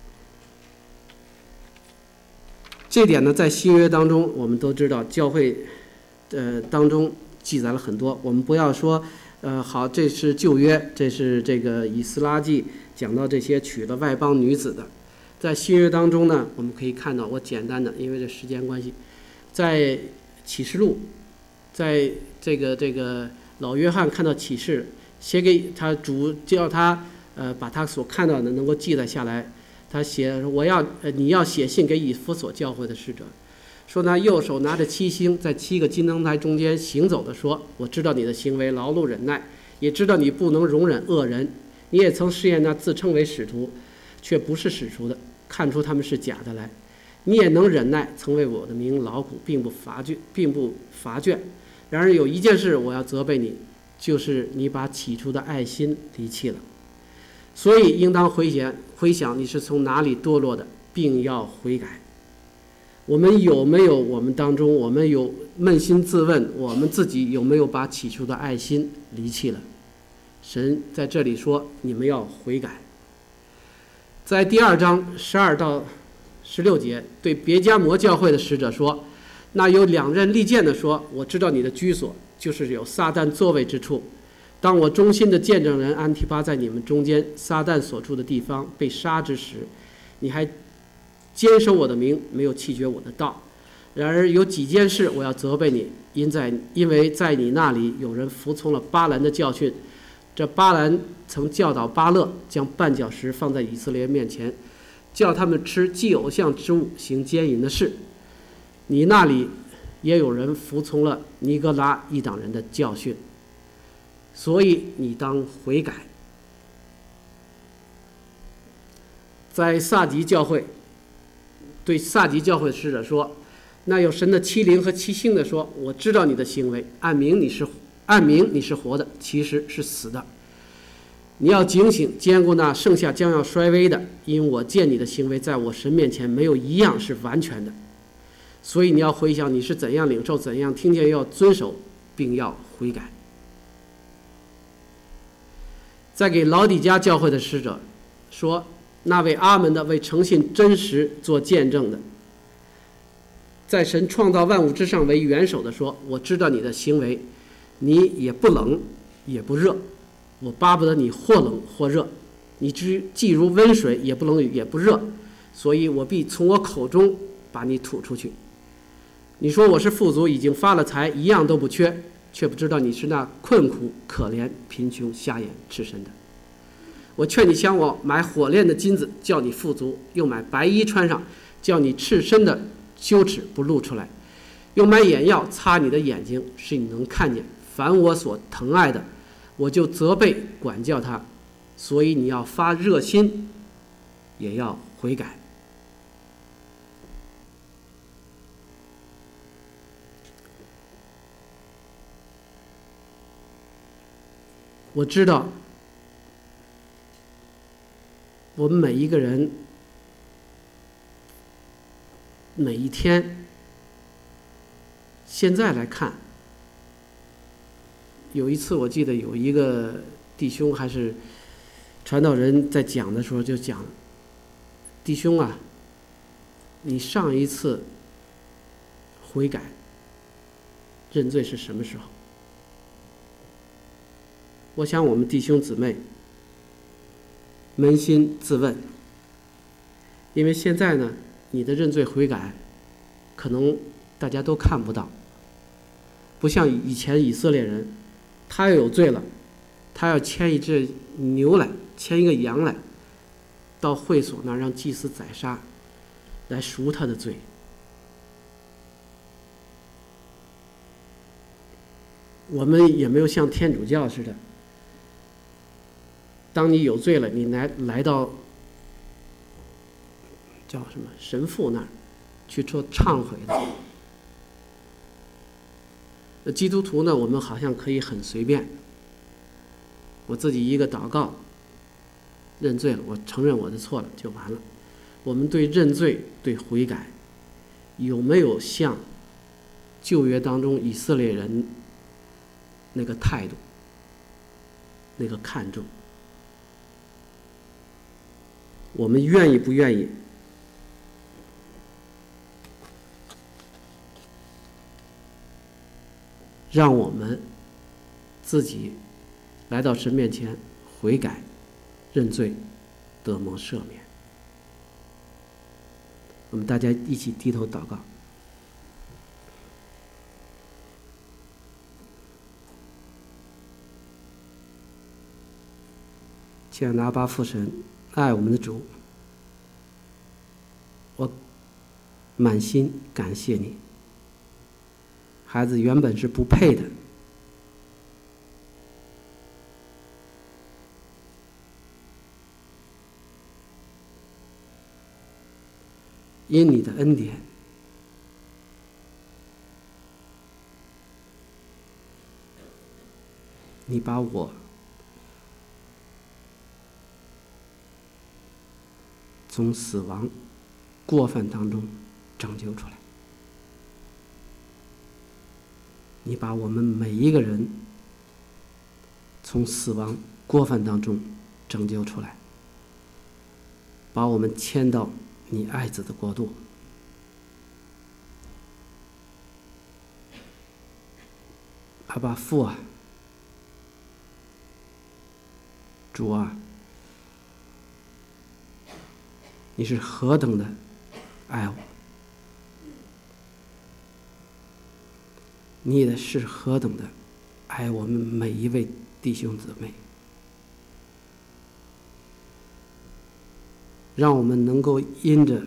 Speaker 1: 这点呢，在新约当中，我们都知道，教会当中记载了很多。我们不要说好，这是旧约，这是这个以斯拉记讲到这些娶了外邦女子的。在新约当中呢，我们可以看到，我简单的，因为这时间关系，在启示录，在这个老约翰看到启示，写给他主，叫他把他所看到的能够记载下来。他写你要写信给以弗所教会的使者，说他右手拿着7星，在7个金灯台中间行走的说，我知道你的行为劳碌忍耐，也知道你不能容忍恶人，你也曾试验那自称为使徒却不是使徒的，看出他们是假的来，你也能忍耐，曾为我的名劳苦，并不乏倦。然而有一件事我要责备你，就是你把起初的爱心离弃了。所以应当回想你是从哪里堕落的，并要悔改。我们有没有我们当中，我们有扪心自问，我们自己有没有把起初的爱心离弃了？神在这里说，你们要悔改。在第2章12到16节，对别迦摩教会的使者说，那有2刃利剑的说，我知道你的居所，就是有撒旦座位之处。当我忠心的见证人安提帕在你们中间，撒旦所住的地方被杀之时，你还坚守我的名，没有弃绝我的道。然而有几件事我要责备你，因为在你那里有人服从了巴兰的教训。这巴兰曾教导巴勒将绊脚石放在以色列面前，叫他们吃祭偶像之物，行奸淫的事。你那里也有人服从了尼哥拉一党人的教训，所以你当悔改。在撒狄教会，对撒狄教会的使者说，那有神的7灵和7星的说，我知道你的行为，按名你是活的，其实是死的。你要警醒，兼顾那剩下将要衰微的，因我见你的行为在我神面前没有一样是完全的。所以你要回想你是怎样领受，怎样听见，要遵守，并要悔改。再给老底嘉教会的使者说，那位阿门的，为诚信真实做见证的，在神创造万物之上为元首的说，我知道你的行为，你也不冷也不热，我巴不得你或冷或热，你既如温水，也不冷也不热，所以我必从我口中把你吐出去。你说我是富足，已经发了财，一样都不缺，却不知道你是那困苦可怜贫穷瞎眼赤身的。我劝你向我买火炼的金子，叫你富足，又买白衣穿上，叫你赤身的羞耻不露出来，又买眼药擦你的眼睛，使你能看见。凡我所疼爱的，我就责备管教他。所以你要发热心，也要悔改。我知道我们每一个人每一天，现在来看，有一次我记得有一个弟兄还是传道人在讲的时候就讲，弟兄啊，你上一次悔改认罪是什么时候？我想我们弟兄姊妹扪心自问，因为现在呢， 你的认罪悔改，可能大家都看不到。不像以前以色列人，他要有罪了，他要牵一只牛来，牵一个羊来，到会所那儿让祭司宰杀，来赎他的罪。我们也没有像天主教似的，当你有罪了，你来到叫什么神父那儿去做忏悔的。基督徒呢，我们好像可以很随便，我自己一个祷告，认罪了，我承认我的错了就完了。我们对认罪、对悔改，有没有像旧约当中以色列人那个态度、那个看重？我们愿意不愿意让我们自己来到神面前悔改、认罪、得蒙赦免？我们大家一起低头祷告。亲爱的阿爸父神，爱我们的主，我满心感谢你。孩子原本是不配的，因你的恩典，你把我从死亡过犯当中拯救出来，你把我们每一个人从死亡过犯当中拯救出来，把我们迁到你爱子的国度。阿爸父啊，主啊，你是何等的爱我，你也是何等的爱我们每一位弟兄姊妹，让我们能够因着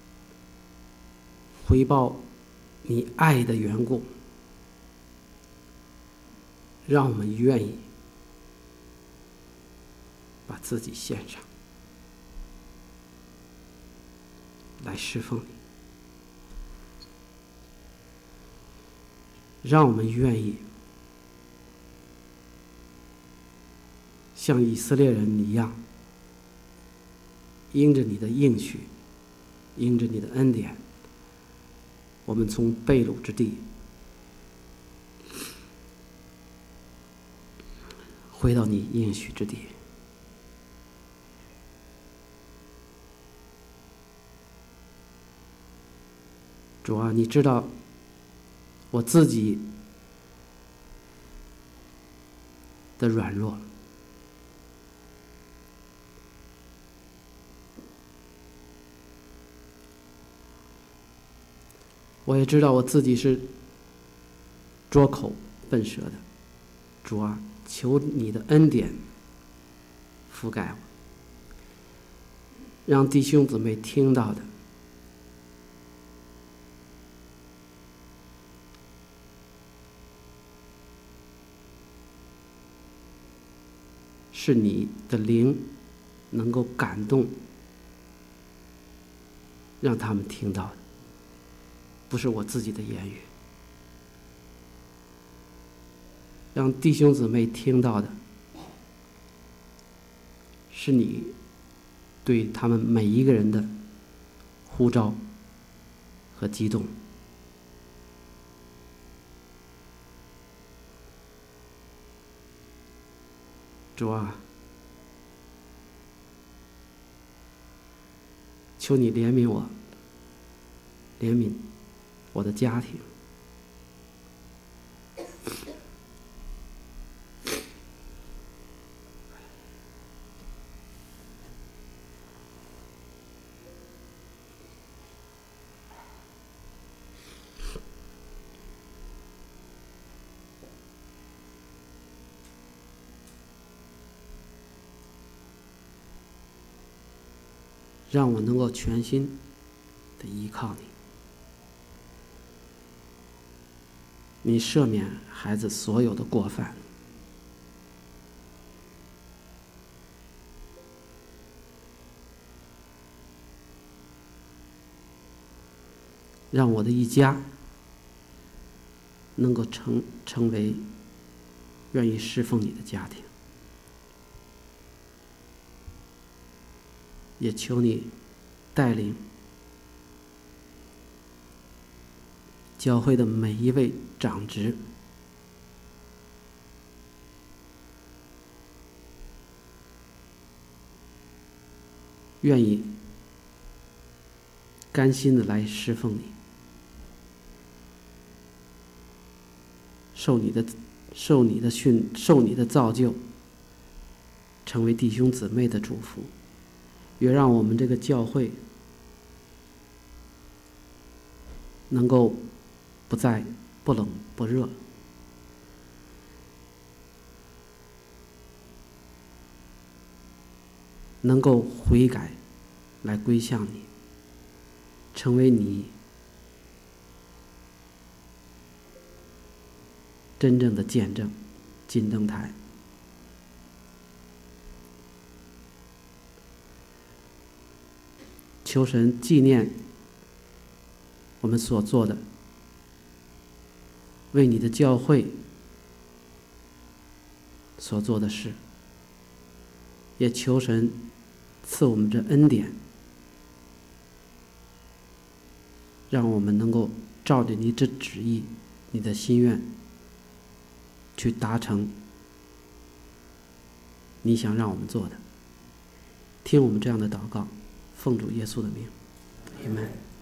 Speaker 1: 回报你爱的缘故，让我们愿意把自己献上，来侍奉你，让我们愿意像以色列人一样，因着你的应许，因着你的恩典，我们从被掳之地回到你应许之地。主啊，你知道我自己的软弱，我也知道我自己是拙口笨舌的。主啊，求你的恩典覆盖我，让弟兄姊妹听到的是你的灵能够感动，让他们听到的，不是我自己的言语。让弟兄姊妹听到的，是你对他们每一个人的呼召和激动。主啊，求你怜悯我，怜悯我的家庭。 让我能够全心的依靠你。你赦免孩子所有的过犯，让我的一家能够成为愿意侍奉你的家庭。也求你带领教会的每一位长执，愿意甘心的来侍奉你，受你的造就，成为弟兄姊妹的祝福。也让我们这个教会能够不再不冷不热，能够悔改来归向你，成为你真正的见证，金灯台。求神纪念我们所做的，为你的教会所做的事，也求神赐我们这恩典，让我们能够照着你这旨意，你的心愿去达成你想让我们做的。听我们这样的祷告，奉主耶稣的名，阿们。